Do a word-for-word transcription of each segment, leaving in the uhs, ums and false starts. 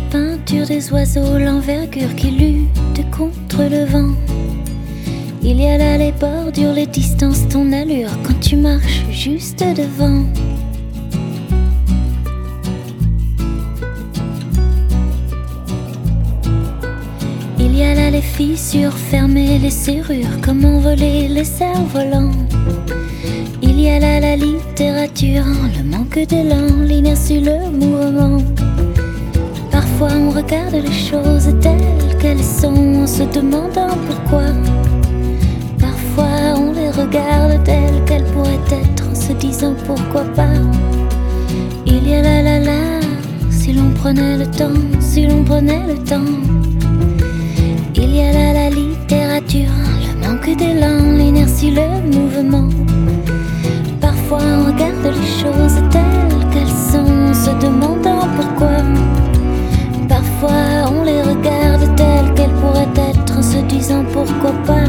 peinture des oiseaux, l'envergure qui lutte contre le vent. Il y a là les bordures, les distances, ton allure quand tu marches juste devant. Il y a là les fissures fermées, les serrures, comment voler les cerfs-volants. Il y a là la littérature, le manque d'élan, l'inertie, le mouvement. Parfois on regarde les choses telles qu'elles sont en se demandant pourquoi. Parfois on les regarde telles qu'elles pourraient être en se disant pourquoi pas. Il y a là la la, si l'on prenait le temps, si l'on prenait le temps. Il y a là la littérature, le manque d'élan, l'inertie, le mouvement. Parfois on regarde les choses telles qu'elles sont en se demandant pourquoi. Parfois on les regarde telles qu'elles pourraient être en se disant pourquoi pas.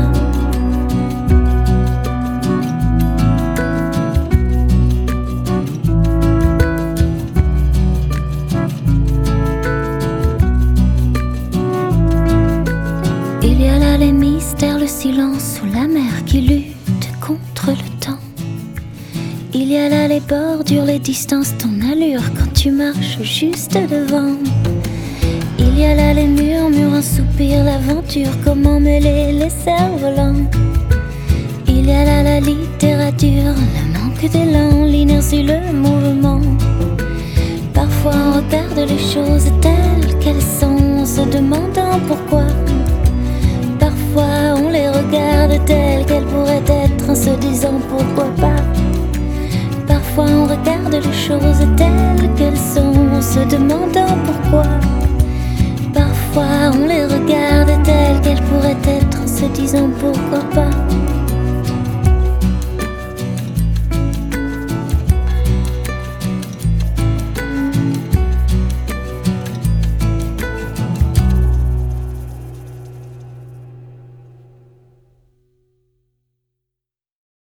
Il y a là les mystères, le silence ou la mer qui lutte contre le temps. Il y a là les bordures, les distances, ton allure quand tu marches juste devant. Il y a là les murmures, un soupir, l'aventure, comment mêler les cerfs-volants. Il y a là la littérature, le manque d'élan, l'inertie, le mouvement. Parfois on regarde les choses telles qu'elles sont en se demandant pourquoi. Parfois on les regarde telles qu'elles pourraient être en se disant pourquoi pas. Parfois on regarde les choses telles qu'elles sont en se demandant pourquoi. Parfois on les regarde telles qu'elles pourraient être en se disant pourquoi pas.